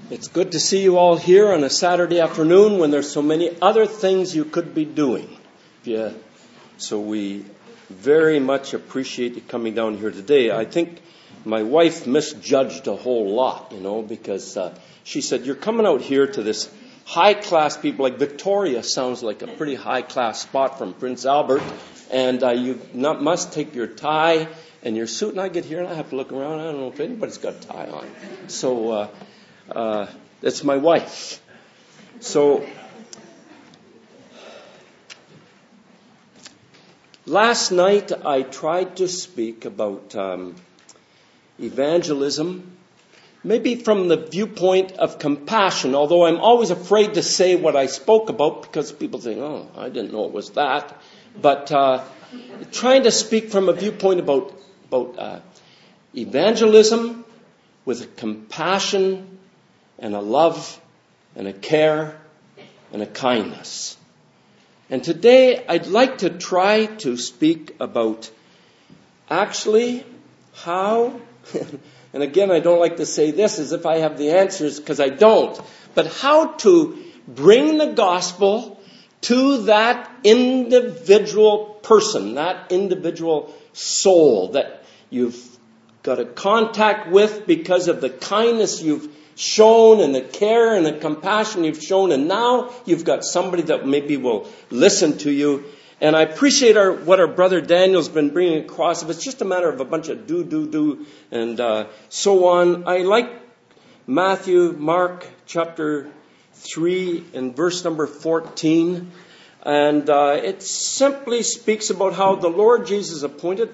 It's good to see you all here on a Saturday afternoon when there's so many other things you could be doing. So we very much appreciate you coming down here today. I think my wife misjudged a whole lot, because she said, you're coming out here to this high-class people. Like Victoria sounds like a pretty high-class spot from Prince Albert. And you must take your tie and your suit. And I get here and I have to look around. I don't know if anybody's got a tie on. So it's my wife. So last night I tried to speak about evangelism, maybe from the viewpoint of compassion, although I'm always afraid to say what I spoke about because people think, oh, I didn't know it was that. But trying to speak from a viewpoint about evangelism with compassion and a love and a care and a kindness. And today I'd like to try to speak about actually how, and again I don't like to say this as if I have the answers because I don't, but how to bring the gospel to that individual person, that individual soul that you've got a contact with because of the kindness you've shown and the care and the compassion you've shown, and now you've got somebody that maybe will listen to you. And I appreciate what our brother Daniel's been bringing across. If it's just a matter of a bunch of do, and so on. I like Mark chapter 3 and verse number 14. And it simply speaks about how the Lord Jesus appointed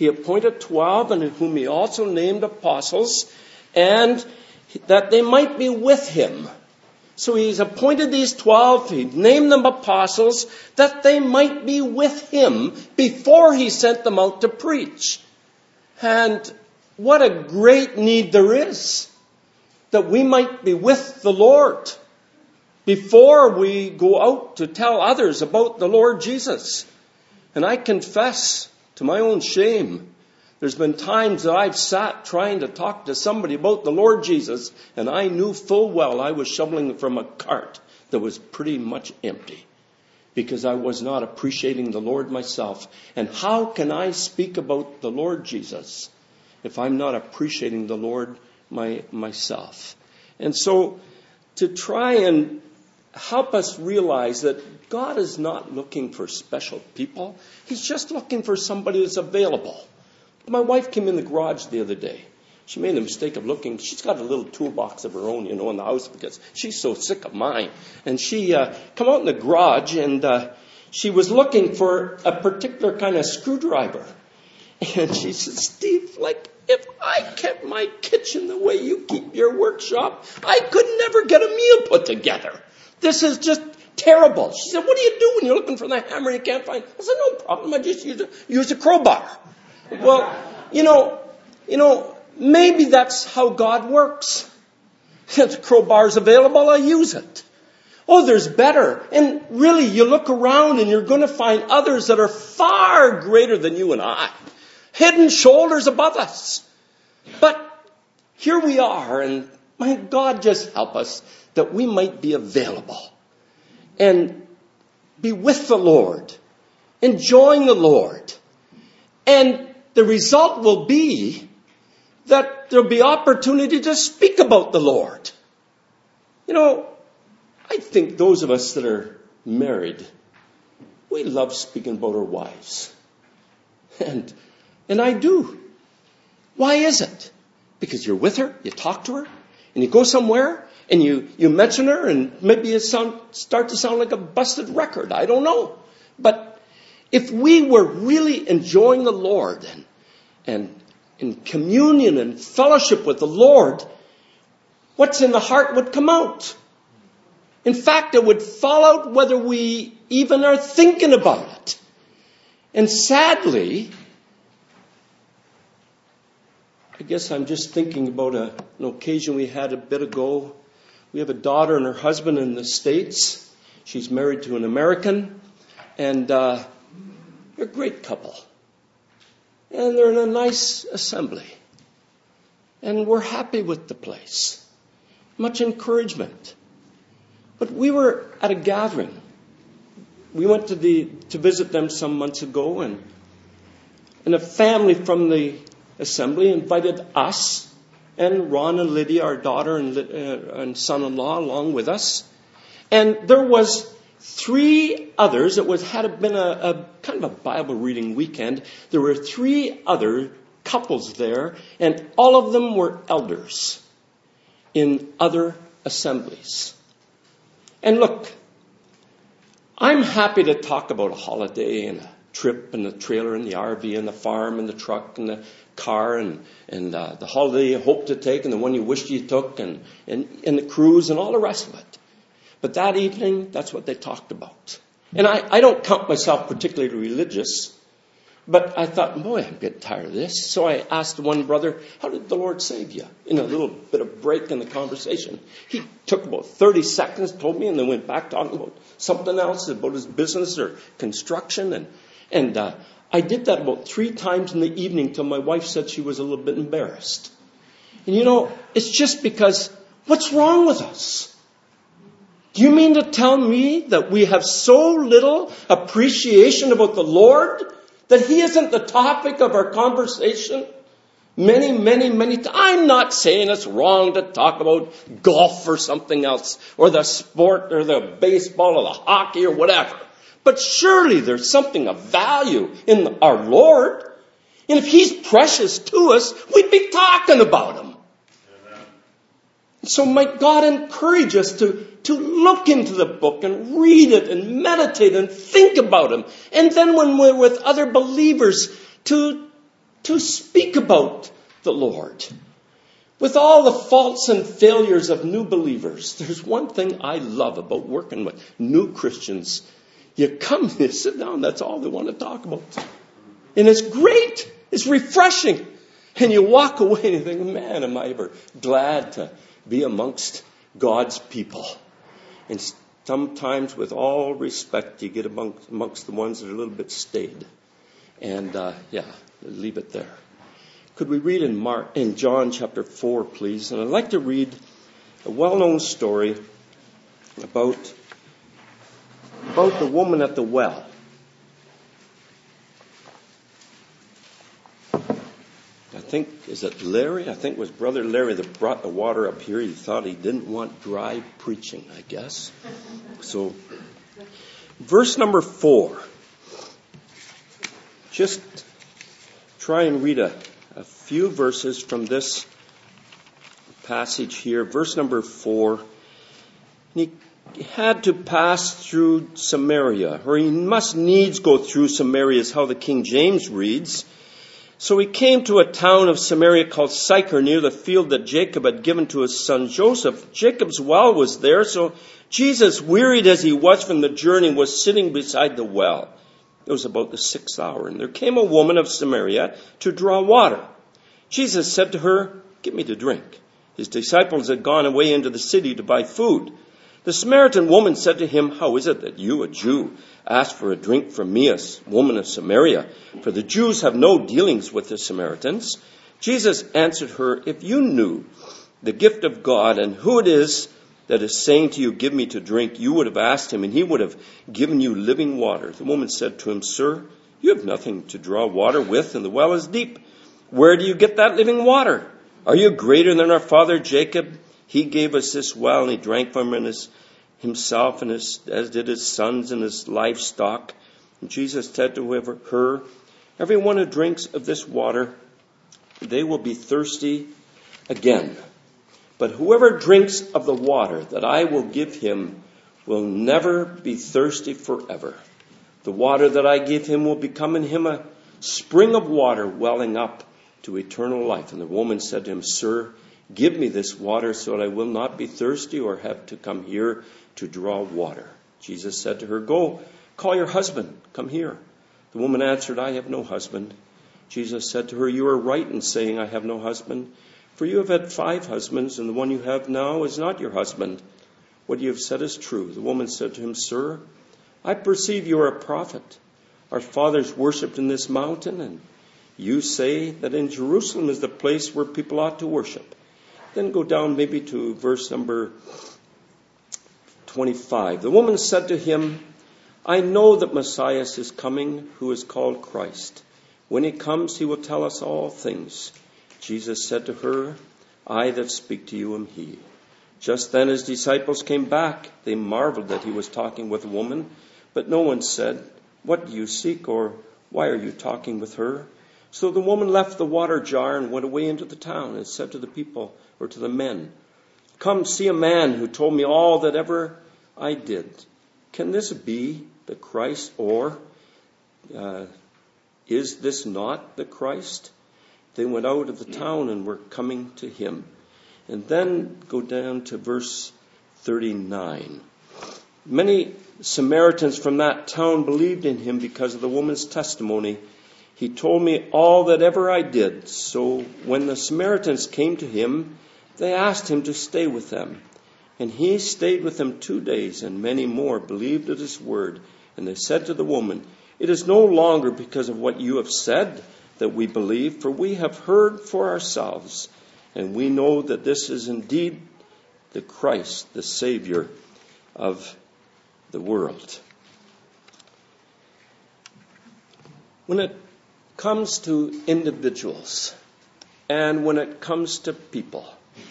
12, and whom he also named apostles, and that they might be with him. So he's appointed these 12, he named them apostles, that they might be with him before he sent them out to preach. And what a great need there is, that we might be with the Lord before we go out to tell others about the Lord Jesus. And I confess, to my own shame, there's been times that I've sat trying to talk to somebody about the Lord Jesus, and I knew full well I was shoveling from a cart that was pretty much empty because I was not appreciating the Lord myself. And how can I speak about the Lord Jesus if I'm not appreciating the Lord myself? And so to try and help us realize that God is not looking for special people. He's just looking for somebody that's available. My wife came in the garage the other day. She made the mistake of looking. She's got a little toolbox of her own, in the house because she's so sick of mine. And she come out in the garage and she was looking for a particular kind of screwdriver. And she said, Steve, if I kept my kitchen the way you keep your workshop, I could never get a meal put together. This is just terrible. She said, what do you do when you're looking for the hammer and you can't find it? I said, no problem. I just use a crowbar. Well, maybe that's how God works. If the crowbar's available, I use it. Oh, there's better. And really, you look around and you're going to find others that are far greater than you and I. Head shoulders above us. But here we are, and my God, just help us that we might be available and be with the Lord, enjoying the Lord. And the result will be that there'll be opportunity to speak about the Lord. I think those of us that are married, we love speaking about our wives. And I do. Why is it? Because you're with her, you talk to her, and you go somewhere, and you mention her, and maybe it start to sound like a busted record. I don't know. But if we were really enjoying the Lord and in communion and fellowship with the Lord, what's in the heart would come out. In fact, it would fall out whether we even are thinking about it. And sadly, I guess I'm just thinking about an occasion we had a bit ago. We have a daughter and her husband in the States. She's married to an American. And they're a great couple. And they're in a nice assembly. And we're happy with the place. much encouragement. But we were at a gathering. We went to visit them some months ago, and a family from the assembly invited us and Ron and Lydia, our daughter and son-in-law, along with us. And there was 3 others. It had been a kind of a Bible reading weekend. There were 3 other couples there, and all of them were elders in other assemblies. And look, I'm happy to talk about a holiday and a trip and the trailer and the RV and the farm and the truck and the car and the holiday you hope to take and the one you wished you took and the cruise and all the rest of it. But that evening, that's what they talked about. And I don't count myself particularly religious, but I thought, boy, I'm getting tired of this. So I asked one brother, how did the Lord save you? In a little bit of break in the conversation. He took about 30 seconds, told me, and then went back talking about something else, about his business or construction. And I did that about 3 times in the evening till my wife said she was a little bit embarrassed. And it's just because, what's wrong with us? Do you mean to tell me that we have so little appreciation about the Lord that He isn't the topic of our conversation? Many, many, many times. I'm not saying it's wrong to talk about golf or something else, or the sport, or the baseball, or the hockey, or whatever. But surely there's something of value in our Lord. And if He's precious to us, we'd be talking about Him. Amen. So might God encourage us to look into the book and read it and meditate and think about Him. And then when we're with other believers, to speak about the Lord. With all the faults and failures of new believers, there's one thing I love about working with new Christians. You come, you sit down, that's all they want to talk about. And it's great. It's refreshing. And you walk away and you think, man, am I ever glad to be amongst God's people. And sometimes, with all respect, you get amongst the ones that are a little bit staid. And, leave it there. Could we read in John chapter 4, please? And I'd like to read a well-known story about the woman at the well. Is it Larry? I think it was Brother Larry that brought the water up here. He thought he didn't want dry preaching, I guess. So, verse number 4. Just try and read a few verses from this passage here. Verse number 4. He had to pass through Samaria, or he must needs go through Samaria, is how the King James reads. So he came to a town of Samaria called Sychar, near the field that Jacob had given to his son Joseph. Jacob's well was there, so Jesus, wearied as he was from the journey, was sitting beside the well. It was about the 6th hour, and there came a woman of Samaria to draw water. Jesus said to her, "Give me to drink." His disciples had gone away into the city to buy food. The Samaritan woman said to him, "How is it that you, a Jew, ask for a drink from me, a woman of Samaria? For the Jews have no dealings with the Samaritans." Jesus answered her, "If you knew the gift of God and who it is that is saying to you, 'Give me to drink,' you would have asked him, and he would have given you living water." The woman said to him, "Sir, you have nothing to draw water with, and the well is deep. Where do you get that living water? Are you greater than our father Jacob? He gave us this well, and he drank from it himself, and as did his sons and his livestock." And Jesus said to her, "Everyone who drinks of this water, they will be thirsty again. But whoever drinks of the water that I will give him will never be thirsty forever. The water that I give him will become in him a spring of water welling up to eternal life." And the woman said to him, "Sir, give me this water so that I will not be thirsty or have to come here to draw water." Jesus said to her, "Go, call your husband, come here." The woman answered, "I have no husband." Jesus said to her, "You are right in saying, 'I have no husband,' for you have had 5 husbands, and the one you have now is not your husband. What you have said is true." The woman said to him, "Sir, I perceive you are a prophet. Our fathers worshipped in this mountain, and you say that in Jerusalem is the place where people ought to worship." Then go down maybe to verse number 25. The woman said to him, I know that Messiah is coming, who is called Christ. When he comes, he will tell us all things. Jesus said to her, I that speak to you am he. Just then his disciples came back. They marveled that he was talking with a woman, but no one said, What do you seek, or why are you talking with her? So the woman left the water jar and went away into the town and said to the people, or to the men, Come, see a man who told me all that ever I did. Can this be the Christ, or is this not the Christ? They went out of the town and were coming to him. And then go down to verse 39. Many Samaritans from that town believed in him because of the woman's testimony. He told me all that ever I did. So when the Samaritans came to him, they asked him to stay with them. And he stayed with them 2 days, and many more believed at his word. And they said to the woman, It is no longer because of what you have said that we believe, for we have heard for ourselves, and we know that this is indeed the Christ, the Savior of the world. When it comes to individuals, and when it comes to people,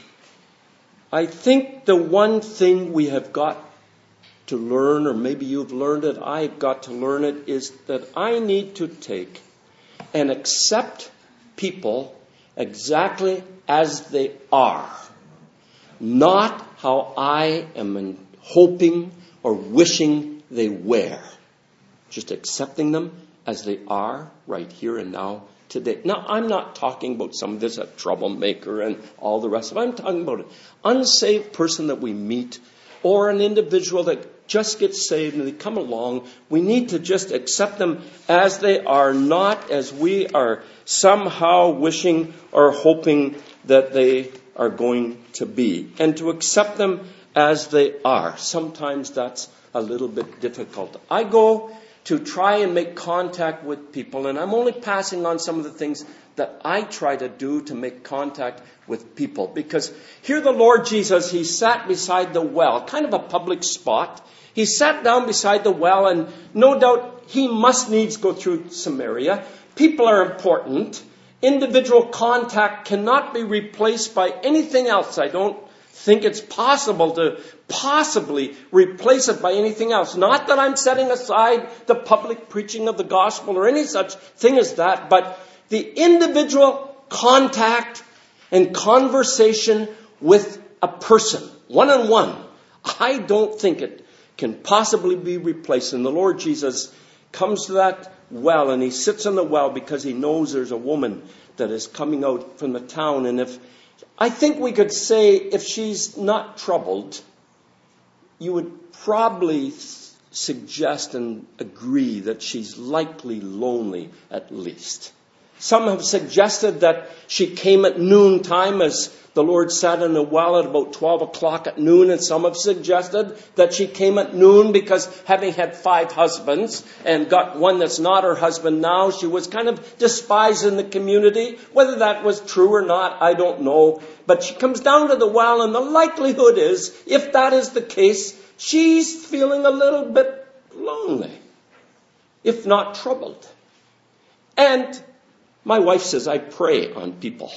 I think the one thing we have got to learn, or maybe you've learned it, I've got to learn it, is that I need to take and accept people exactly as they are. Not how I am hoping or wishing they were. Just accepting them as they are right here and now today. Now, I'm not talking about somebody that's a troublemaker and all the rest of it. I'm talking about an unsaved person that we meet, or an individual that just gets saved and they come along. We need to just accept them as they are, not as we are somehow wishing or hoping that they are going to be. And to accept them as they are. Sometimes that's a little bit difficult. I go to try and make contact with people, and I'm only passing on some of the things that I try to do to make contact with people. Because here the Lord Jesus, he sat beside the well, kind of a public spot. He sat down beside the well, and no doubt he must needs go through Samaria. People are important. Individual contact cannot be replaced by anything else. I don't think it's possible to possibly replace it by anything else. Not that I'm setting aside the public preaching of the gospel or any such thing as that, but the individual contact and conversation with a person, one-on-one, I don't think it can possibly be replaced. And the Lord Jesus comes to that well, and he sits on the well because he knows there's a woman that is coming out from the town. And I think we could say, if she's not troubled, you would probably suggest and agree that she's likely lonely at least. Some have suggested that she came at noontime, as the Lord sat in a well at about 12 o'clock at noon. And some have suggested that she came at noon because, having had 5 husbands and got one that's not her husband now, she was kind of despised in the community. Whether that was true or not, I don't know. But she comes down to the well, and the likelihood is, if that is the case, she's feeling a little bit lonely, if not troubled. And my wife says I prey on people.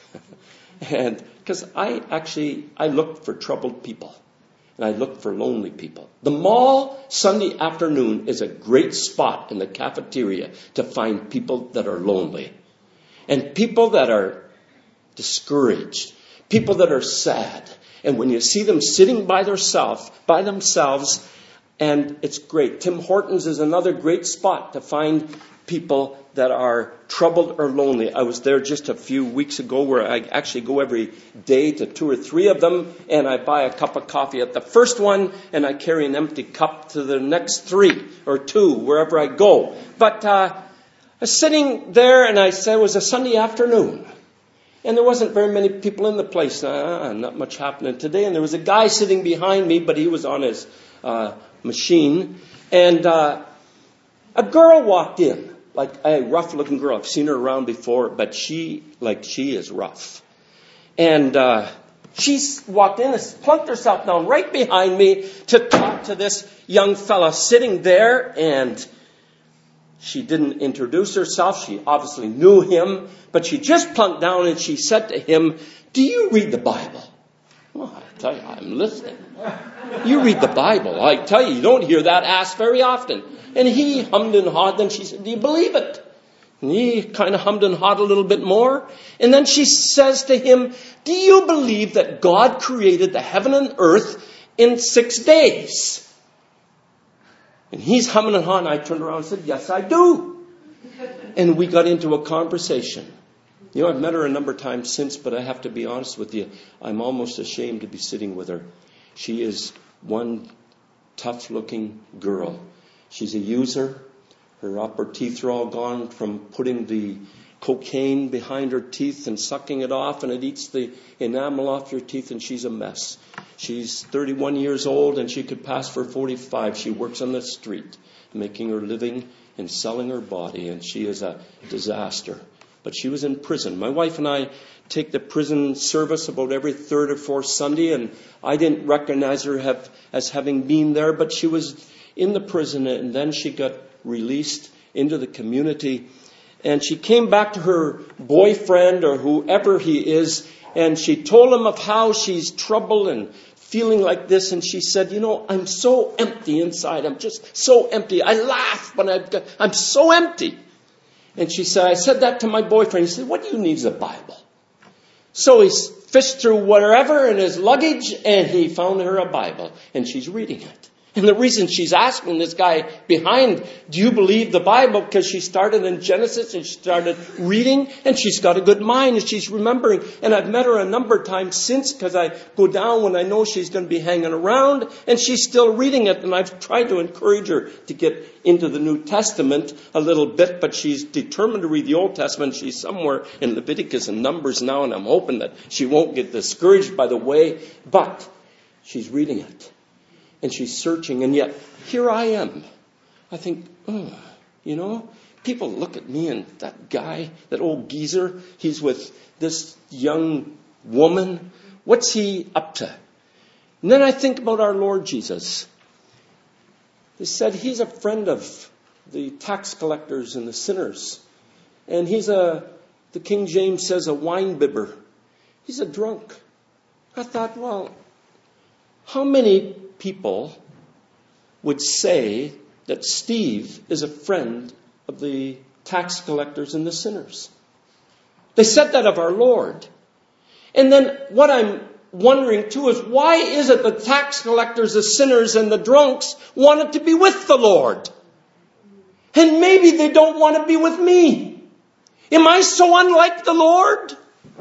And because I look for troubled people. And I look for lonely people. The mall Sunday afternoon is a great spot in the cafeteria to find people that are lonely. And people that are discouraged. People that are sad. And when you see them sitting by themselves, and it's great. Tim Hortons is another great spot to find people that are troubled or lonely. I was there just a few weeks ago, where I actually go every day to 2 or 3 of them, and I buy a cup of coffee at the first one, and I carry an empty cup to the next 3 or 2, wherever I go. But I was sitting there, and I said it was a Sunday afternoon, and there wasn't very many people in the place. Not much happening today. And there was a guy sitting behind me, but he was on his machine, and a girl walked in. Like a rough-looking girl. I've seen her around before, but she is rough. And She walked in and plunked herself down right behind me to talk to this young fella sitting there, and she didn't introduce herself. She obviously knew him, but she just plunked down and she said to him, "Do you read the Bible?" Well, I tell you, I'm listening. You read the Bible. I tell you, you don't hear that asked very often. And he hummed and hawed, and she said, "Do you believe it?" And he kind of hummed and hawed a little bit more. And then she says to him, "Do you believe that God created the heaven and earth in 6 days?" And he's humming and hawing. I turned around and said, "Yes, I do." And we got into a conversation. You know, I've met her a number of times since, but I have to be honest with you. I'm almost ashamed to be sitting with her. She is one tough-looking girl. She's a user. Her upper teeth are all gone from putting the cocaine behind her teeth and sucking it off, and it eats the enamel off your teeth, and she's a mess. She's 31 years old, and she could pass for 45. She works on the street, making her living and selling her body, and she is a disaster. But she was in prison. My wife and I take the prison service about every third or fourth Sunday, and I didn't recognize her as having been there, but she was in the prison, and then she got released into the community. And she came back to her boyfriend or whoever he is, and she told him of how she's troubled and feeling like this. And she said, "You know, I'm so empty inside. I'm just so empty. I laugh when I'm so empty." And she said, "I said that to my boyfriend." He said, "What do you need is a Bible?" So he fished through whatever in his luggage, and he found her a Bible, and she's reading it. And the reason she's asking this guy behind, "Do you believe the Bible?" Because she started in Genesis and she started reading, and she's got a good mind and she's remembering. And I've met her a number of times since, because I go down when I know she's going to be hanging around, and she's still reading it. And I've tried to encourage her to get into the New Testament a little bit, but she's determined to read the Old Testament. She's somewhere in Leviticus and Numbers now, and I'm hoping that she won't get discouraged by the way, but she's reading it. And she's searching, and yet here I am. I think, you know, people look at me, and that guy, that old geezer, he's with this young woman. What's he up to? And then I think about our Lord Jesus. They said he's a friend of the tax collectors and the sinners. And the King James says, a wine bibber. He's a drunk. I thought, well, how many people would say that Steve is a friend of the tax collectors and the sinners? They said that of our Lord. And then what I'm wondering too is, why is it the tax collectors, the sinners, and the drunks wanted to be with the Lord? And maybe they don't want to be with me. Am I so unlike the Lord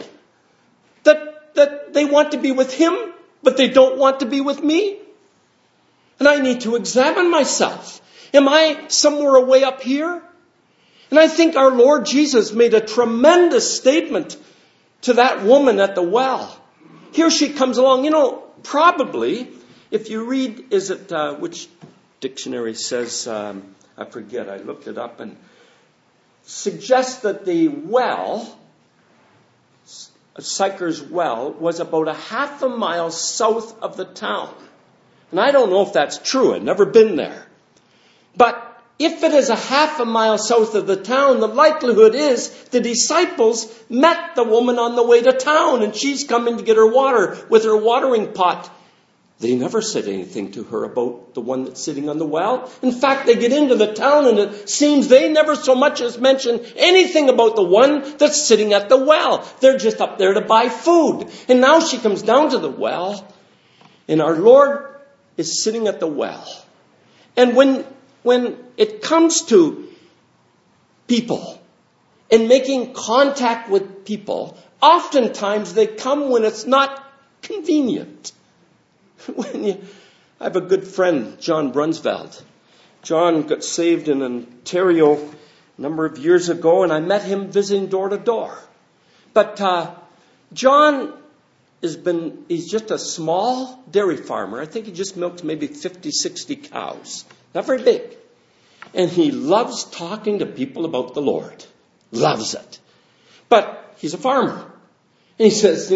that they want to be with Him, but they don't want to be with me? And I need to examine myself. Am I somewhere way up here? And I think our Lord Jesus made a tremendous statement to that woman at the well. Here she comes along. You know, probably, if you read, which dictionary says, I forget, I looked it up, and suggests that the well, Sychar's well, was about a half a mile south of the town. And I don't know if that's true. I've never been there. But if it is a half a mile south of the town, the likelihood is the disciples met the woman on the way to town, and she's coming to get her water with her watering pot. They never said anything to her about the one that's sitting on the well. In fact, they get into the town, and it seems they never so much as mention anything about the one that's sitting at the well. They're just up there to buy food. And now she comes down to the well, and our Lord is sitting at the well. And when it comes to people and making contact with people, oftentimes they come when it's not convenient. I have a good friend, John Brunsveld. John got saved in Ontario a number of years ago, and I met him visiting door to door. But John he's just a small dairy farmer. I think he just milks maybe 50, 60 cows. Not very big. And he loves talking to people about the Lord. Loves it. But he's a farmer. And he says, you know,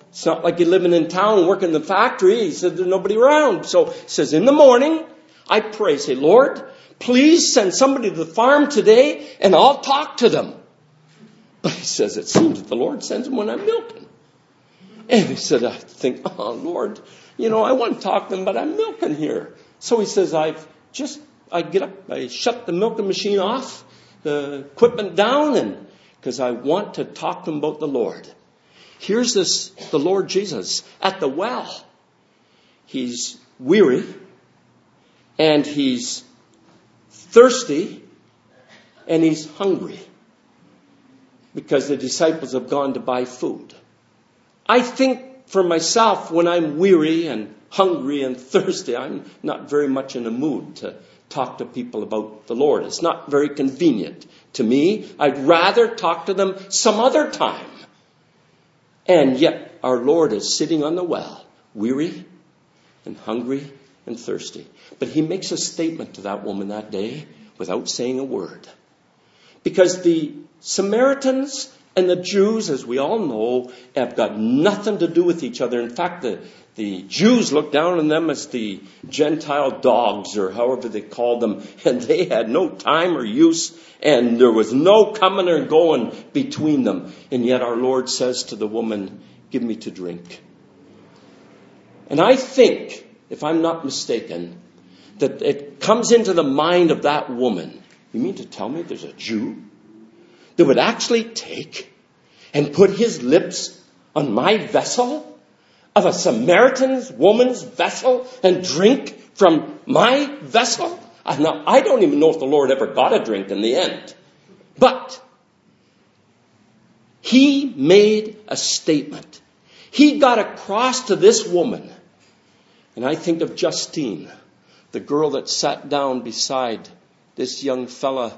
it's not like you're living in town, working in the factory. He said, there's nobody around. So he says, in the morning, I pray, say, Lord, please send somebody to the farm today and I'll talk to them. But he says, it seems that the Lord sends them when I'm milking. And he said, I think, oh, Lord, I want to talk to them, but I'm milking here. So he says, I get up, I shut the milking machine off, the equipment down, and because I want to talk to them about the Lord. Here's the Lord Jesus at the well. He's weary and he's thirsty and he's hungry because the disciples have gone to buy food. I think for myself, when I'm weary and hungry and thirsty, I'm not very much in a mood to talk to people about the Lord. It's not very convenient to me. I'd rather talk to them some other time. And yet our Lord is sitting on the well, weary and hungry and thirsty. But he makes a statement to that woman that day without saying a word. Because the Samaritans and the Jews, as we all know, have got nothing to do with each other. In fact, the Jews looked down on them as the Gentile dogs, or however they called them, and they had no time or use, and there was no coming or going between them. And yet our Lord says to the woman, give me to drink. And I think, if I'm not mistaken, that it comes into the mind of that woman. You mean to tell me there's a Jew that would actually take and put his lips on my vessel, of a Samaritan woman's vessel, and drink from my vessel? Now, I don't even know if the Lord ever got a drink in the end. But he made a statement. He got across to this woman. And I think of Justine, the girl that sat down beside this young fella,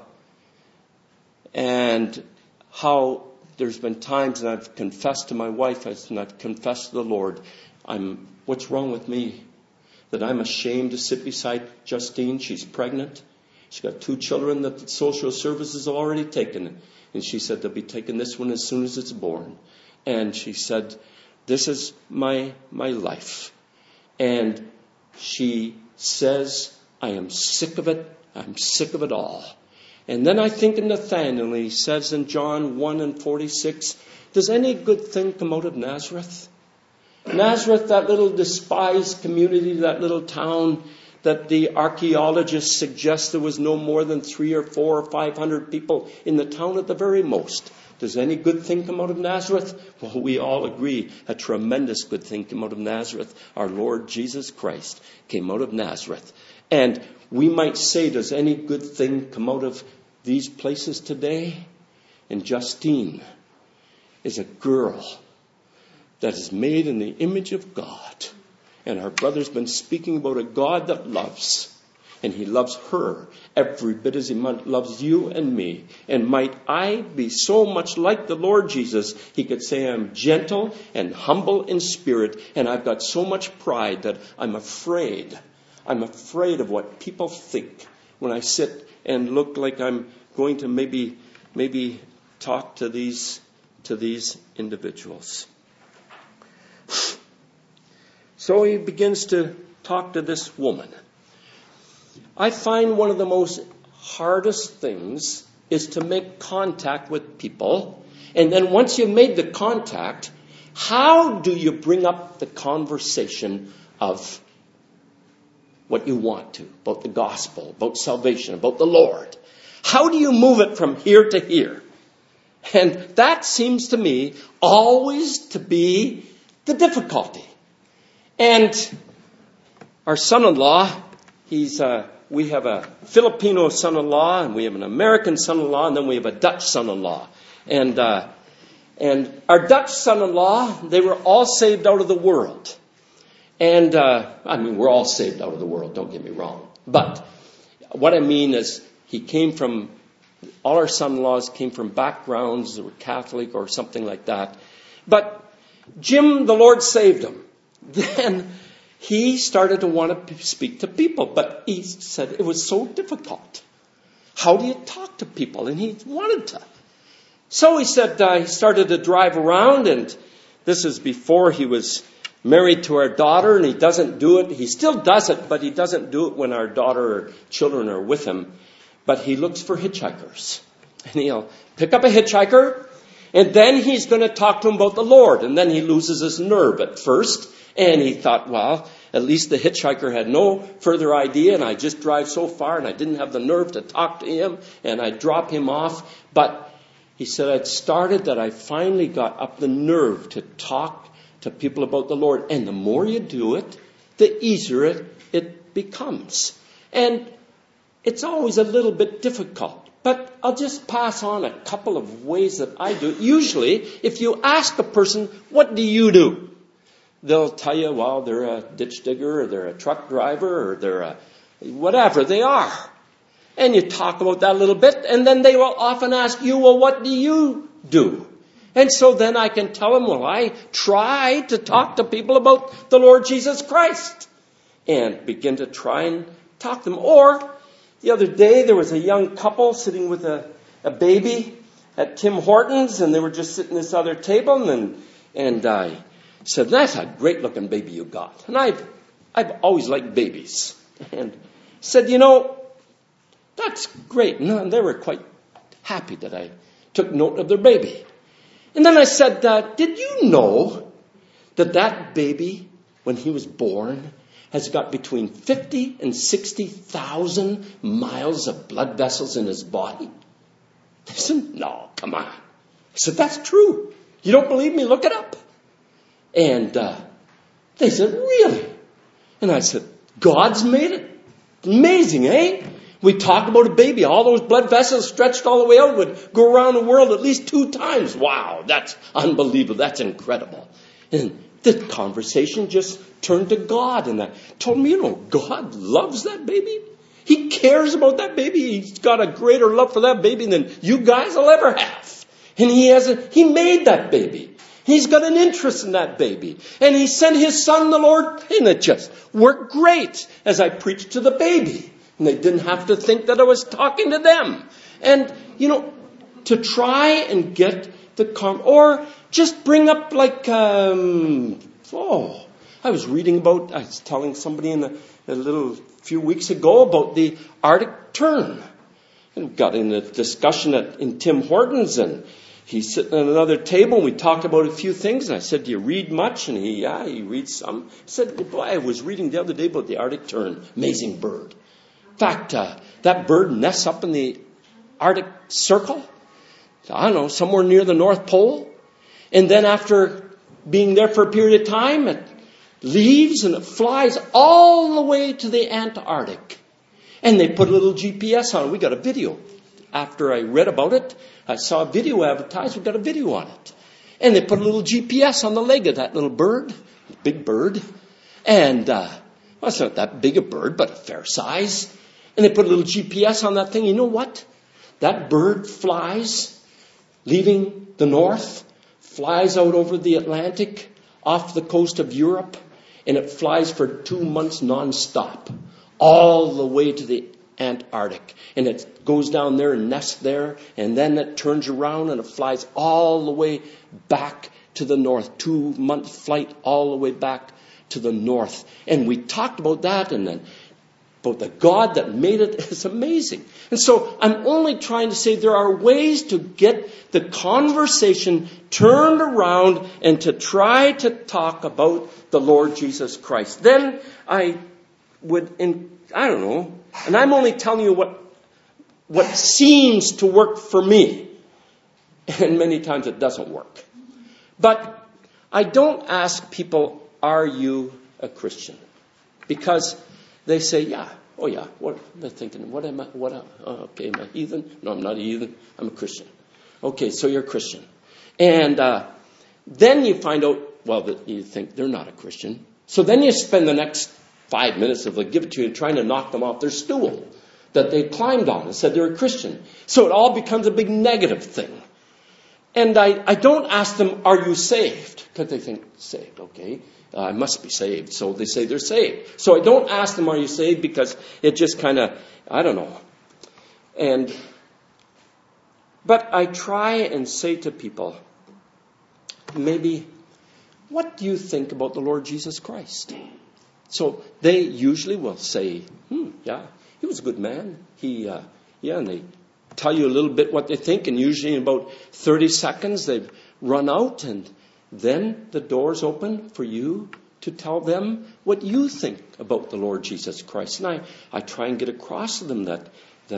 and how there's been times, and I've confessed to my wife, and I've confessed to the Lord, what's wrong with me? That I'm ashamed to sit beside Justine. She's pregnant. She's got 2 children that the social services have already taken. And she said they'll be taking this one as soon as it's born. And she said, this is my life. And she says, I am sick of it. I'm sick of it all. And then I think of Nathanael. He says in John 1:46, does any good thing come out of Nazareth? Nazareth, that little despised community, that little town that the archaeologists suggest there was no more than 300 or 400 or 500 people in the town at the very most. Does any good thing come out of Nazareth? Well, we all agree a tremendous good thing came out of Nazareth. Our Lord Jesus Christ came out of Nazareth. And we might say, does any good thing come out of these places today? And Justine is a girl that is made in the image of God. And our brother's been speaking about a God that loves. And he loves her every bit as he loves you and me. And might I be so much like the Lord Jesus, he could say I'm gentle and humble in spirit. And I've got so much pride that I'm afraid. I'm afraid of what people think when I sit and look like I'm going to maybe talk to these individuals. So he begins to talk to this woman. I find one of the most hardest things is to make contact with people. And then once you've made the contact, how do you bring up the conversation of what you want to, about the gospel, about salvation, about the Lord? How do you move it from here to here? And that seems to me always to be the difficulty. And our son-in-law, we have a Filipino son-in-law, and we have an American son-in-law, and then we have a Dutch son-in-law. And our Dutch son-in-law, they were all saved out of the world. And, we're all saved out of the world, don't get me wrong. But what I mean is all our son-in-laws came from backgrounds that were Catholic or something like that. But Jim, the Lord saved him. Then he started to want to speak to people, but he said it was so difficult. How do you talk to people? And he wanted to. So he said he started to drive around, and This is before he was married to our daughter, and he doesn't do it. He still does it, but he doesn't do it when our daughter or children are with him. But he looks for hitchhikers. And he'll pick up a hitchhiker, and then he's going to talk to him about the Lord. And then he loses his nerve at first. And he thought, well, at least the hitchhiker had no further idea, and I just drive so far, and I didn't have the nerve to talk to him, and I drop him off. But he said, I'd started that I finally got up the nerve to talk to people about the Lord. And the more you do it, the easier it becomes. And it's always a little bit difficult. But I'll just pass on a couple of ways that I do it. Usually, if you ask a person, what do you do? They'll tell you, well, they're a ditch digger, or they're a truck driver, or they're a whatever they are. And you talk about that a little bit, and then they will often ask you, well, what do you do? And so then I can tell them, well, I try to talk to people about the Lord Jesus Christ. And begin to try and talk to them. Or, the other day, there was a young couple sitting with a baby at Tim Hortons, and they were just sitting at this other table, and I said, that's a great-looking baby you got. And I've always liked babies. And said, that's great. And they were quite happy that I took note of their baby. And then I said, did you know that baby, when he was born, has got between 50 and 60,000 miles of blood vessels in his body? They said, no, come on. I said, that's true. You don't believe me? Look it up. And they said, really? And I said, God's made it. Amazing, eh? We talk about a baby. All those blood vessels stretched all the way out would go around the world at least 2 times. Wow, that's unbelievable. That's incredible. And the conversation just turned to God. And I told him, God loves that baby. He cares about that baby. He's got a greater love for that baby than you guys will ever have. And he made that baby. He's got an interest in that baby. And he sent his son, the Lord, and it just worked great as I preached to the baby. And they didn't have to think that I was talking to them. And, to try and get or just bring up I was telling somebody a little few weeks ago about the Arctic tern. And got in a discussion in Tim Hortons, and he's sitting at another table, and we talked about a few things. And I said, do you read much? And he reads some. I said, boy, I was reading the other day about the Arctic tern. Amazing bird. In fact, that bird nests up in the Arctic Circle, I don't know, somewhere near the North Pole. And then after being there for a period of time, it leaves and it flies all the way to the Antarctic. And they put a little GPS on it. We got a video. After I read about it, I saw a video advertised. We got a video on it. And they put a little GPS on the leg of that little bird, big bird. And it's not that big a bird, but a fair size. And they put a little GPS on that thing. You know what? That bird flies, leaving the north, flies out over the Atlantic, off the coast of Europe, and it flies for 2 months nonstop, all the way to the Antarctic. And it goes down there and nests there, and then it turns around and it flies all the way back to the north. 2-month flight all the way back to the north. And we talked about that, and then about the God that made it. Is amazing. And so I'm only trying to say there are ways to get the conversation turned around and to try to talk about the Lord Jesus Christ. Then I don't know, and I'm only telling you what seems to work for me. And many times it doesn't work. But I don't ask people, are you a Christian? Because they say, yeah. Oh, yeah. What they're thinking, okay, am I a heathen? No, I'm not a heathen. I'm a Christian. Okay, so you're a Christian. And then you find out, that you think they're not a Christian. So then you spend the next 5 minutes of give it to you trying to knock them off their stool that they climbed on and said they're a Christian. So it all becomes a big negative thing. And I don't ask them, are you saved? Because they think, saved, okay. I must be saved. So they say they're saved. So I don't ask them, are you saved? Because it just kind of, I don't know. But I try and say to people, maybe what do you think about the Lord Jesus Christ? So they usually will say, yeah, he was a good man. And they tell you a little bit what they think, and usually in about 30 seconds they've run out, and then the door's open for you to tell them what you think about the Lord Jesus Christ. And I try and get across to them that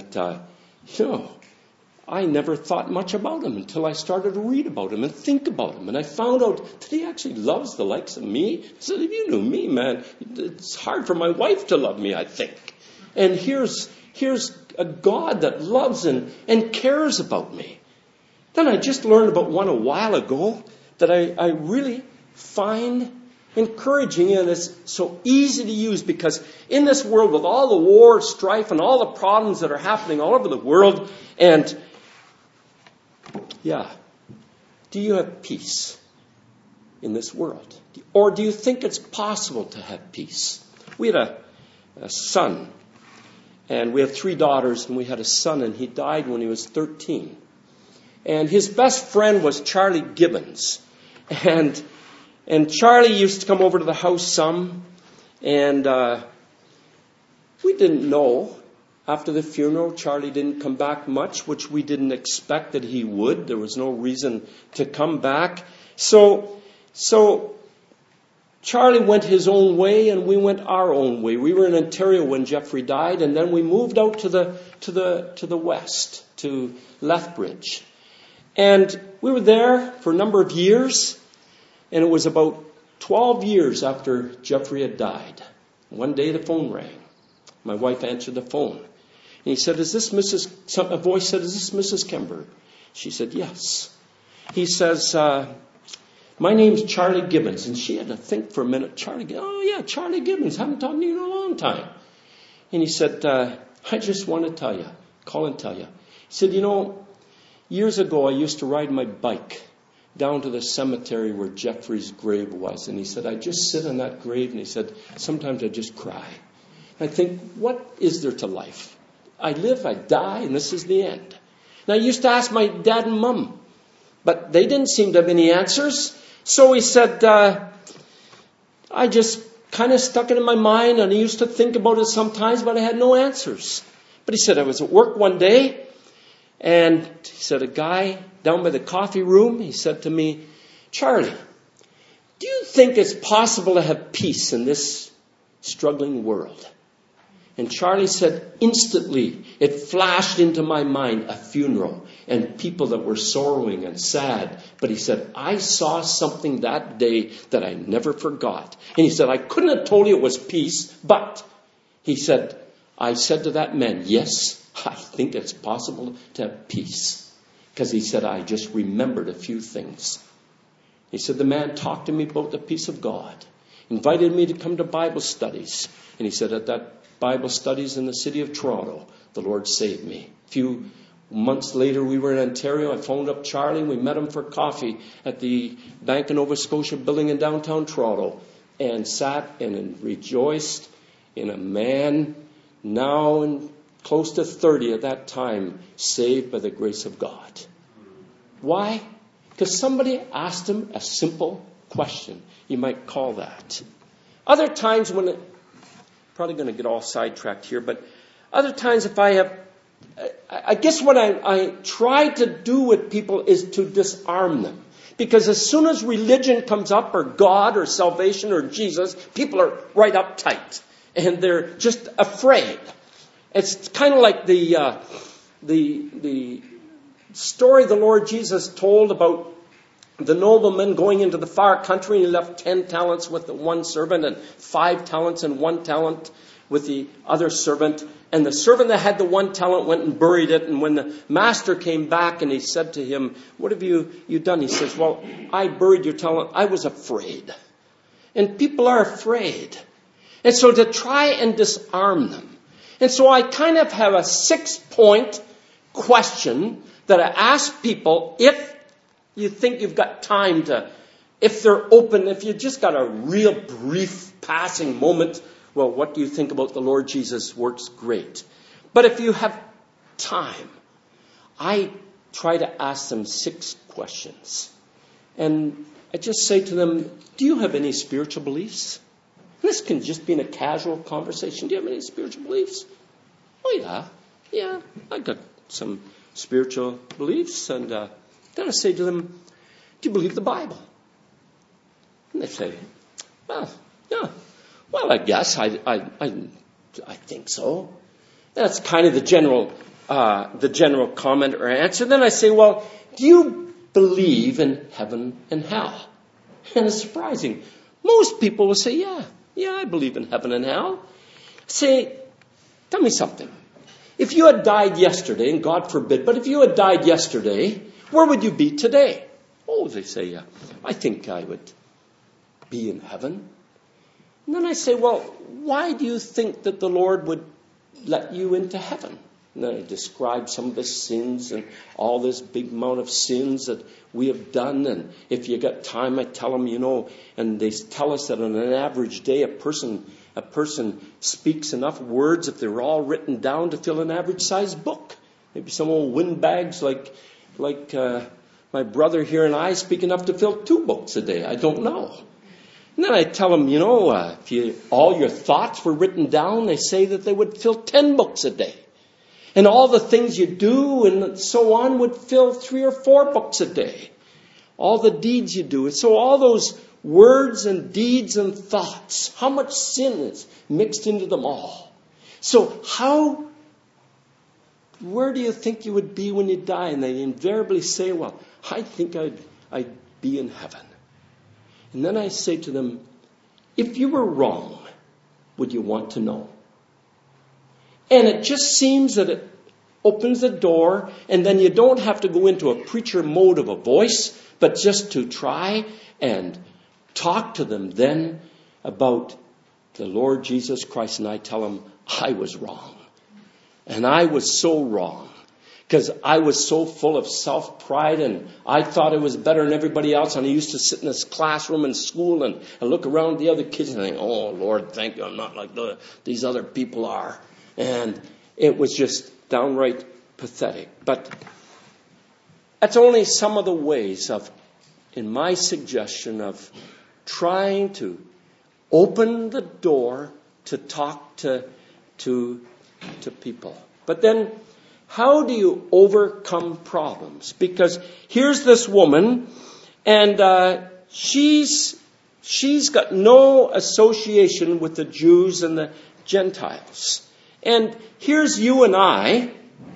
I never thought much about him until I started to read about him and think about him. And I found out that he actually loves the likes of me. I said, if you knew me, man, it's hard for my wife to love me, I think. And here's a God that loves and cares about me. Then I just learned about one a while ago that I really find encouraging, and it's so easy to use, because in this world with all the war, strife, and all the problems that are happening all over the world, and do you have peace in this world? Or do you think it's possible to have peace? We had a son, and we have 3 daughters, and we had a son, and he died when he was 13. And his best friend was Charlie Gibbons. And Charlie used to come over to the house some, and we didn't know. After the funeral, Charlie didn't come back much, which we didn't expect that he would. There was no reason to come back. So Charlie went his own way, and we went our own way. We were in Ontario when Jeffrey died, and then we moved out to the west, to Lethbridge. And we were there for a number of years, and it was about 12 years after Jeffrey had died. One day the phone rang. My wife answered the phone. And he said, a voice said, is this Mrs. Kimber? She said, yes. He says, my name's Charlie Gibbons. And she had to think for a minute. Charlie Gibbons. Haven't talked to you in a long time. And he said, I just want to call and tell you. He said, years ago I used to ride my bike down to the cemetery where Jeffrey's grave was. And he said, I just sit on that grave, and he said, sometimes I just cry. I think, what is there to life? I live, I die, and this is the end. And I used to ask my dad and mom, but they didn't seem to have any answers. So he said, I just kind of stuck it in my mind, and I used to think about it sometimes, but I had no answers. But he said, I was at work one day, and he said, a guy down by the coffee room, he said to me, Charlie, do you think it's possible to have peace in this struggling world? And Charlie said, instantly, it flashed into my mind a funeral and people that were sorrowing and sad. But he said, I saw something that day that I never forgot. And he said, I couldn't have told you it was peace, but he said, I said to that man, yes, I think it's possible to have peace. Because he said, I just remembered a few things. He said, the man talked to me about the peace of God, invited me to come to Bible studies. And he said, at that Bible studies in the city of Toronto, the Lord saved me. A few months later, we were in Ontario. I phoned up Charlie. We met him for coffee at the Bank of Nova Scotia building in downtown Toronto, and sat and rejoiced in a man now in close to 30 at that time, saved by the grace of God. Why? Because somebody asked him a simple question. You might call that. Other times when probably going to get all sidetracked here, but other times if I guess what I try to do with people is to disarm them. Because as soon as religion comes up, or God, or salvation, or Jesus, people are right uptight. And they're just afraid. It's kind of like the story the Lord Jesus told about the nobleman going into the far country, and he left 10 talents with the one servant and 5 talents and 1 talent with the other servant. And the servant that had the 1 talent went and buried it. And when the master came back and he said to him, what have you done? He says, well, I buried your talent. I was afraid. And people are afraid. And so to try and disarm them. And so I kind of have a 6-point question that I ask people, if you think you've got time to, if they're open, if you just got a real brief passing moment, well, what do you think about the Lord Jesus? Works great. But if you have time, I try to ask them 6 questions. And I just say to them, do you have any spiritual beliefs? This can just be in a casual conversation. Do you have any spiritual beliefs? Oh, yeah. Yeah, I got some spiritual beliefs. And then I say to them, do you believe the Bible? And they say, well, yeah. Well, I guess I think so. That's kind of the general comment or answer. Then I say, well, do you believe in heaven and hell? And it's surprising. Most people will say, yeah, I believe in heaven and hell. Say, tell me something. If you had died yesterday, and God forbid, but if you had died yesterday, where would you be today? Oh, they say, I think I would be in heaven. And then I say, well, why do you think that the Lord would let you into heaven? And then I describe some of the sins and all this big amount of sins that we have done. And if you got time, I tell them, and they tell us that on an average day, a person speaks enough words, if they were all written down, to fill an average-sized book. Maybe some old windbags like my brother here and I speak enough to fill 2 books a day. I don't know. And then I tell them, if all your thoughts were written down, they say that they would fill 10 books a day. And all the things you do and so on would fill 3 or 4 books a day. All the deeds you do. So all those words and deeds and thoughts, how much sin is mixed into them all. So where do you think you would be when you die? And they invariably say, well, I think I'd be in heaven. And then I say to them, if you were wrong, would you want to know? And it just seems that it opens the door, and then you don't have to go into a preacher mode of a voice, but just to try and talk to them then about the Lord Jesus Christ. And I tell them, I was wrong. And I was so wrong. Because I was so full of self-pride, and I thought I was better than everybody else. And I used to sit in this classroom in school and look around the other kids and think, oh, Lord, thank you, I'm not like these other people are. And it was just downright pathetic. But that's only some of the ways in my suggestion of trying to open the door to talk to people. But then, how do you overcome problems? Because here's this woman, and she's got no association with the Jews and the Gentiles. And here's you and I.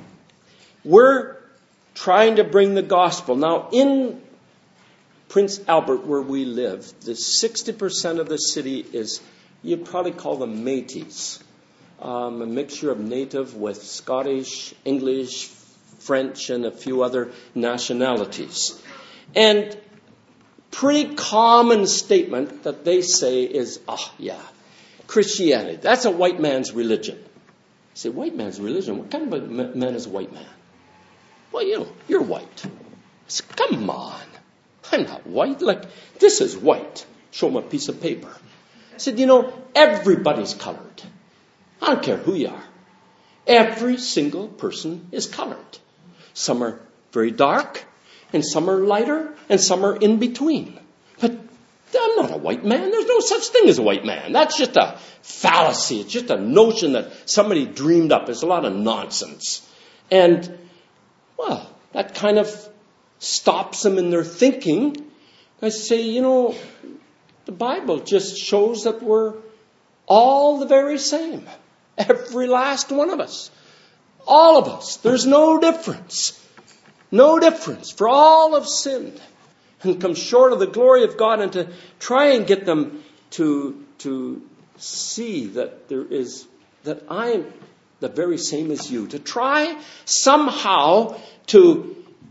We're trying to bring the gospel. Now, in Prince Albert, where we live, the 60% of the city is, you'd probably call them Métis. A mixture of native with Scottish, English, French, and a few other nationalities. And pretty common statement that they say is, Christianity, that's a white man's religion. I say, white man's religion? What kind of a man is a white man? Well, you're white. I say, come on. I'm not white. This is white. Show him a piece of paper. I said, everybody's colored. I don't care who you are. Every single person is colored. Some are very dark, and some are lighter, and some are in between. But I'm not a white man. There's no such thing as a white man. That's just a fallacy. It's just a notion that somebody dreamed up. It's a lot of nonsense. And, that kind of stops them in their thinking. I say, the Bible just shows that we're all the very same. Every last one of us. All of us. There's no difference. No difference. For all have sinned and come short of the glory of God, and to try and get them to see that that I am the very same as you. To try somehow to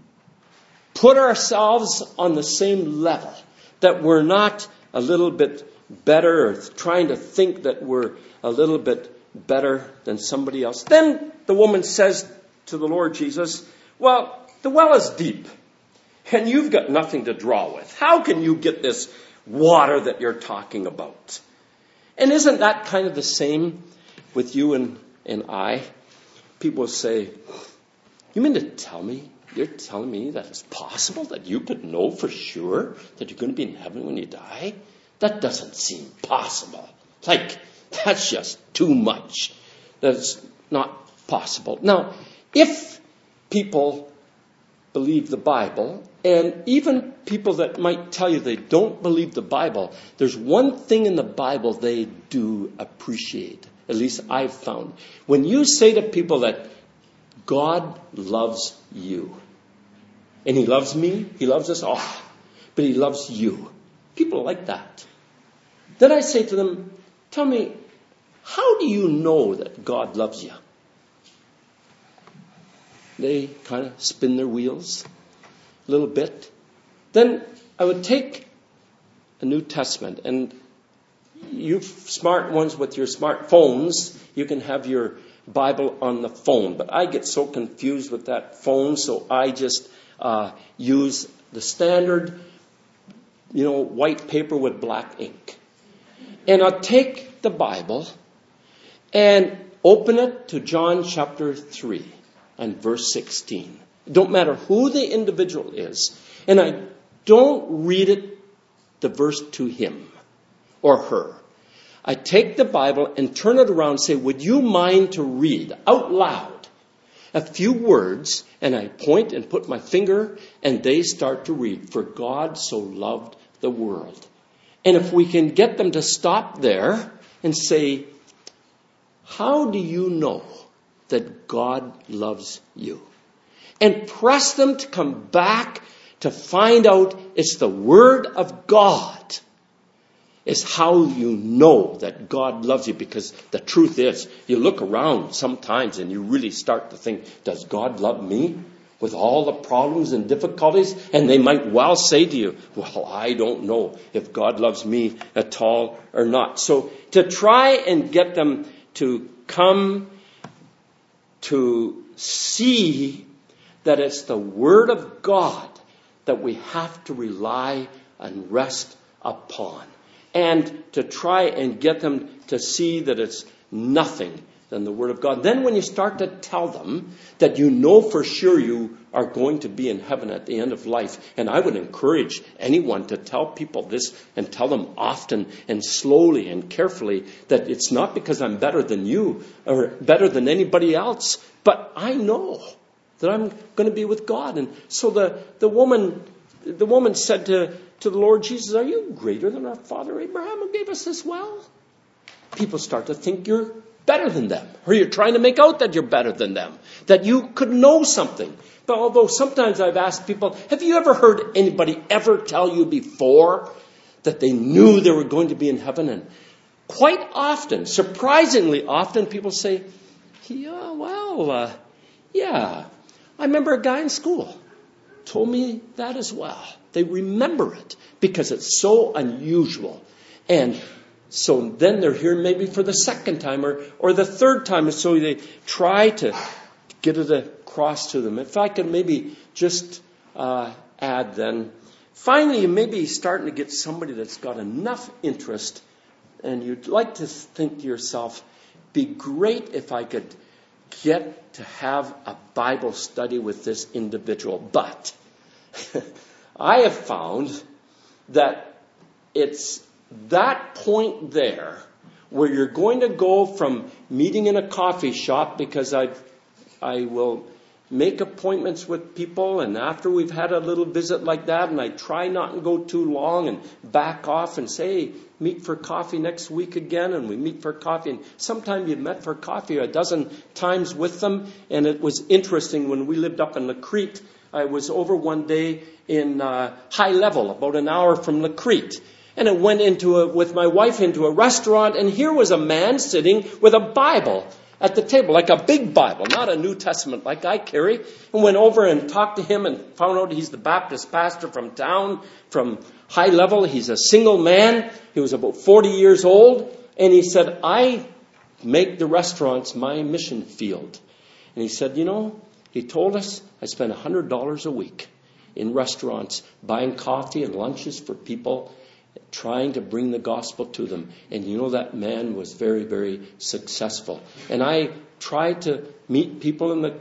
put ourselves on the same level. That we're not a little bit better, or trying to think that we're a little bit better than somebody else. Then the woman says to the Lord Jesus, well, the well is deep, and you've got nothing to draw with. How can you get this water that you're talking about? And isn't that kind of the same with you and I? People say, you mean to tell me You're telling me that it's possible that you could know for sure that you're going to be in heaven when you die? That doesn't seem possible. Like, that's just too much. That's not possible. Now, if people believe the Bible, and even people that might tell you they don't believe the Bible, there's one thing in the Bible they do appreciate. At least I've found. When you say to people that God loves you, and He loves me, He loves us all, but He loves you. People like that. Then I say to them, tell me, how do you know that God loves you? They kind of spin their wheels a little bit. Then I would take a New Testament, and you smart ones with your smartphones, you can have your Bible on the phone. But I get so confused with that phone, so I just use the standard, white paper with black ink. And I'll take the Bible and open it to John chapter 3 and verse 16. It don't matter who the individual is. And I don't read it, the verse to him or her. I take the Bible and turn it around and say, would you mind to read out loud a few words? And I point and put my finger, and they start to read, for God so loved the world. And if we can get them to stop there and say, how do you know that God loves you? And press them to come back to find out it's the Word of God is how you know that God loves you. Because the truth is, you look around sometimes and you really start to think, does God love me? With all the problems and difficulties? And they might well say to you, well, I don't know if God loves me at all or not. So to try and get them to come to see that it's the Word of God that we have to rely and rest upon. And to try and get them to see that it's nothing than the Word of God. Then when you start to tell them that you know for sure you are going to be in heaven at the end of life, and I would encourage anyone to tell people this and tell them often and slowly and carefully that it's not because I'm better than you or better than anybody else, but I know that I'm going to be with God. And so the woman said to the Lord Jesus, are you greater than our father Abraham who gave us this well? People start to think you're better than them, or you're trying to make out that you're better than them, that you could know something. But although sometimes I've asked people, have you ever heard anybody ever tell you before that they knew they were going to be in heaven? And quite often, surprisingly often, people say, yeah, I remember a guy in school told me that as well. They remember it because it's so unusual. And so then they're here maybe for the second time or the third time. So they try to get it across to them. If I could maybe just add then, finally you may be starting to get somebody that's got enough interest and you'd like to think to yourself, be great if I could get to have a Bible study with this individual. But I have found that it's that point there where you're going to go from meeting in a coffee shop, because I will make appointments with people, and after we've had a little visit like that, and I try not to go too long and back off and say, hey, meet for coffee next week again, and we meet for coffee. And sometimes you've met for coffee a dozen times with them, and it was interesting when we lived up in Lacrete. I was over one day in High Level, about an hour from Lacrete. And I went with my wife into a restaurant, and here was a man sitting with a Bible at the table, like a big Bible, not a New Testament like I carry. And went over and talked to him and found out he's the Baptist pastor from town, from High Level. He's a single man. He was about 40 years old. And he said, I make the restaurants my mission field. And he said, he told us I spend $100 a week in restaurants buying coffee and lunches for people, trying to bring the gospel to them. And that man was very, very successful. And I try to meet people in the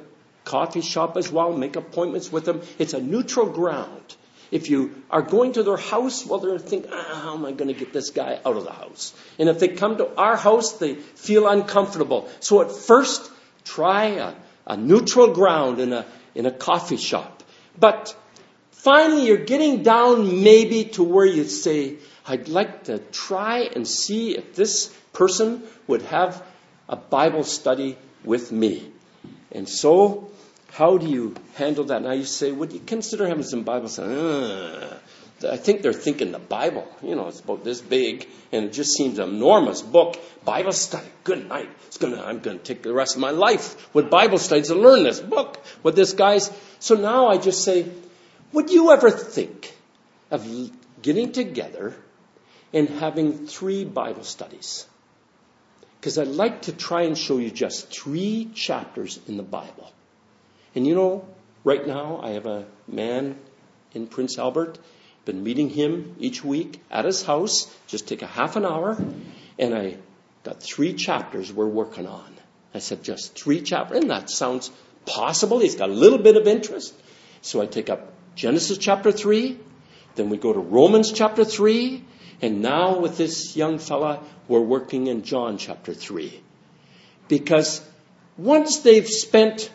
coffee shop as well. Make appointments with them. It's a neutral ground. If you are going to their house, well, they're thinking, how am I going to get this guy out of the house? And if they come to our house, they feel uncomfortable. So at first, try a neutral ground in a coffee shop. But finally, you're getting down maybe to where you say, I'd like to try and see if this person would have a Bible study with me. And so, how do you handle that? Now you say, would you consider having some Bible study? I think they're thinking the Bible, it's about this big, and it just seems an enormous book. Bible study, good night. I'm going to take the rest of my life with Bible studies to learn this book with this guy's. So now I just say, would you ever think of getting together and having 3 Bible studies? Because I'd like to try and show you just 3 chapters in the Bible. And right now I have a man in Prince Albert. Been meeting him each week at his house. Just take a half an hour. And I got 3 chapters we're working on. I said just 3 chapters. And that sounds possible. He's got a little bit of interest. So I take up Genesis chapter 3. Then we go to Romans chapter 3. And now with this young fella, we're working in John chapter 3. Because once they've spent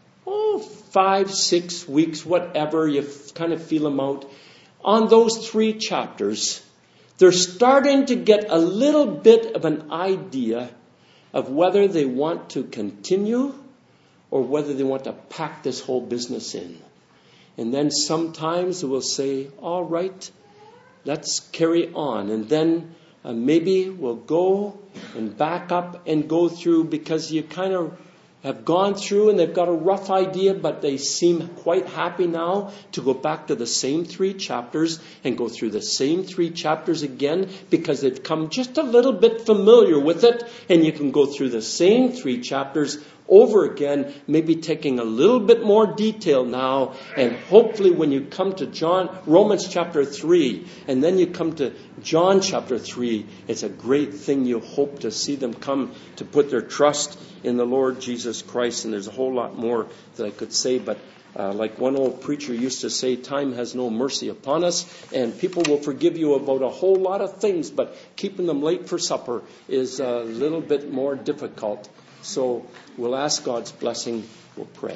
5, 6 weeks, whatever, you kind of feel them out, on those 3 chapters, they're starting to get a little bit of an idea of whether they want to continue or whether they want to pack this whole business in. And then sometimes we'll say, all right, let's carry on. And then maybe we'll go and back up and go through, because you kind of have gone through and they've got a rough idea, but they seem quite happy now to go back to the same 3 chapters and go through the same 3 chapters again, because they've come just a little bit familiar with it, and you can go through the same 3 chapters over again, maybe taking a little bit more detail now, and hopefully when you come to Romans chapter 3, and then you come to John chapter 3, it's a great thing. You hope to see them come to put their trust in the Lord Jesus Christ. And there's a whole lot more that I could say, but like one old preacher used to say, time has no mercy upon us, and people will forgive you about a whole lot of things, but keeping them late for supper is a little bit more difficult. So we'll ask God's blessing. We'll pray.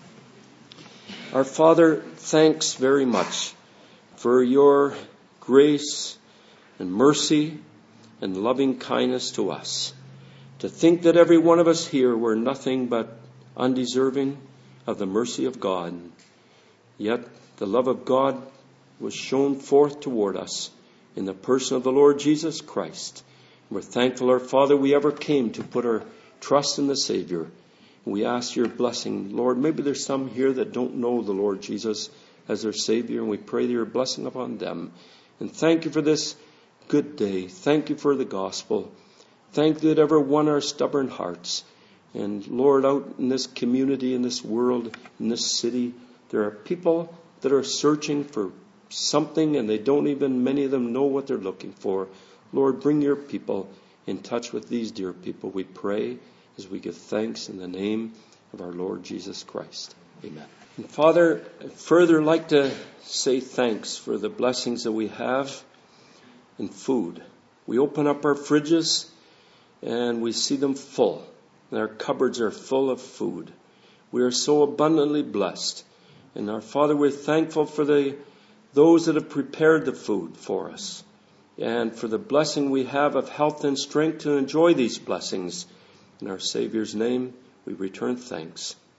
Our Father, thanks very much for your grace and mercy and loving kindness to us. To think that every one of us here were nothing but undeserving of the mercy of God. Yet the love of God was shown forth toward us in the person of the Lord Jesus Christ. We're thankful, our Father, we ever came to put our trust in the Savior. We ask your blessing. Lord, maybe there's some here that don't know the Lord Jesus as their Savior, and we pray your blessing upon them. And thank you for this good day. Thank you for the gospel. Thank you that ever won our stubborn hearts. And Lord, out in this community, in this world, in this city, there are people that are searching for something, and they don't even, many of them, know what they're looking for. Lord, bring your people in touch with these dear people, we pray, as we give thanks in the name of our Lord Jesus Christ. Amen. And Father, I'd further like to say thanks for the blessings that we have in food. We open up our fridges and we see them full. And our cupboards are full of food. We are so abundantly blessed. And our Father, we're thankful for those that have prepared the food for us, and for the blessing we have of health and strength to enjoy these blessings. In our Savior's name, we return thanks.